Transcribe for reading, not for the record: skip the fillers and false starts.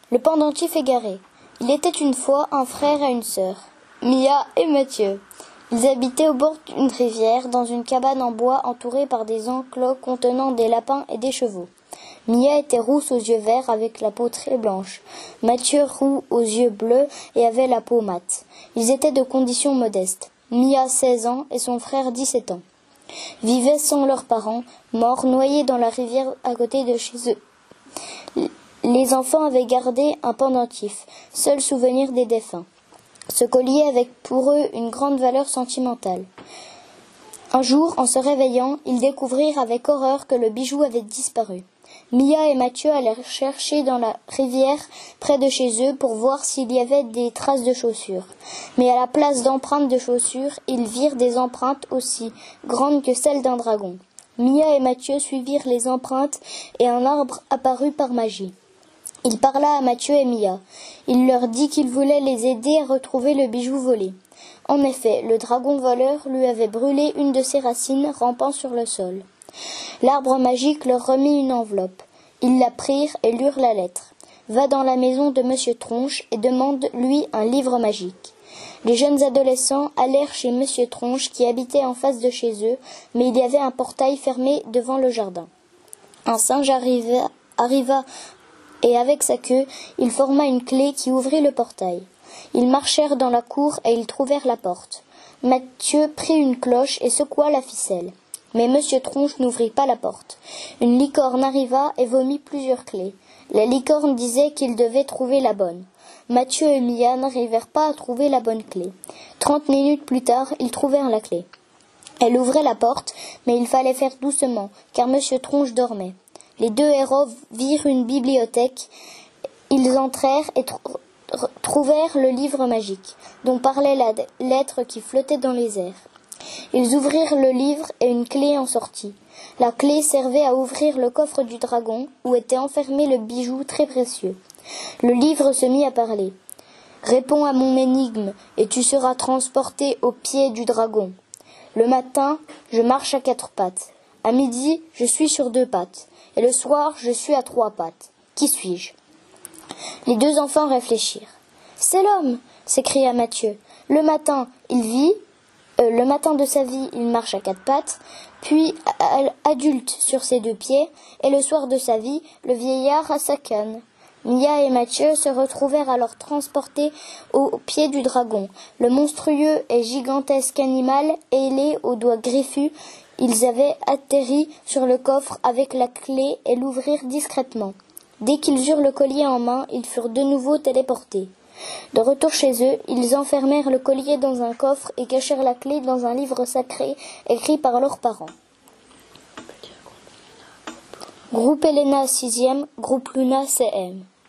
Le pendentif égaré. Il était une fois un frère et une sœur, Mia et Mathieu. Ils habitaient au bord d'une rivière, dans une cabane en bois entourée par des enclos contenant des lapins et des chevaux. Mia était rousse aux yeux verts avec la peau très blanche. Mathieu roux aux yeux bleus et avait la peau mate. Ils étaient de condition modeste. Mia 16 ans et son frère 17 ans. Vivaient sans leurs parents, morts noyés dans la rivière à côté de chez eux. Les enfants avaient gardé un pendentif, seul souvenir des défunts. Ce collier avait pour eux une grande valeur sentimentale. Un jour, en se réveillant, ils découvrirent avec horreur que le bijou avait disparu. Mia et Mathieu allèrent chercher dans la rivière près de chez eux pour voir s'il y avait des traces de chaussures. Mais à la place d'empreintes de chaussures, ils virent des empreintes aussi grandes que celles d'un dragon. Mia et Mathieu suivirent les empreintes et un arbre apparut par magie. Il parla à Mathieu et Mia. Il leur dit qu'il voulait les aider à retrouver le bijou volé. En effet, le dragon voleur lui avait brûlé une de ses racines rampant sur le sol. L'arbre magique leur remit une enveloppe. Ils la prirent et lurent la lettre. « Va dans la maison de Monsieur Tronche et demande-lui un livre magique. » Les jeunes adolescents allèrent chez Monsieur Tronche qui habitait en face de chez eux, mais il y avait un portail fermé devant le jardin. Un singe arriva et avec sa queue, il forma une clé qui ouvrit le portail. Ils marchèrent dans la cour et ils trouvèrent la porte. Mathieu prit une cloche et secoua la ficelle. Mais Monsieur Tronche n'ouvrit pas la porte. Une licorne arriva et vomit plusieurs clés. La licorne disait qu'ils devaient trouver la bonne. Mathieu et Mia n'arrivèrent pas à trouver la bonne clé. 30 minutes plus tard, ils trouvèrent la clé. Elle ouvrait la porte, mais il fallait faire doucement, car Monsieur Tronche dormait. Les deux héros virent une bibliothèque. Ils entrèrent et trouvèrent le livre magique, dont parlait la lettre qui flottait dans les airs. Ils ouvrirent le livre et une clé en sortit. La clé servait à ouvrir le coffre du dragon, où était enfermé le bijou très précieux. Le livre se mit à parler. « Réponds à mon énigme, et tu seras transporté au pied du dragon. Le matin, je marche à 4 pattes. À midi, je suis sur 2 pattes. Et le soir, je suis à 3 pattes. Qui suis-je » Les deux enfants réfléchirent. « C'est l'homme !» s'écria Mathieu. Le matin de sa vie, il marche à 4 pattes, puis adulte sur ses 2 pieds, et le soir de sa vie, le vieillard à sa canne. Mia et Mathieu se retrouvèrent alors transportés au pied du dragon. Le monstrueux et gigantesque animal, ailé aux doigts griffus, ils avaient atterri sur le coffre avec la clé et l'ouvrirent discrètement. Dès qu'ils eurent le collier en main, ils furent de nouveau téléportés. De retour chez eux, ils enfermèrent le collier dans un coffre et cachèrent la clé dans un livre sacré écrit par leurs parents. Groupe Elena 6e, groupe Luna CM.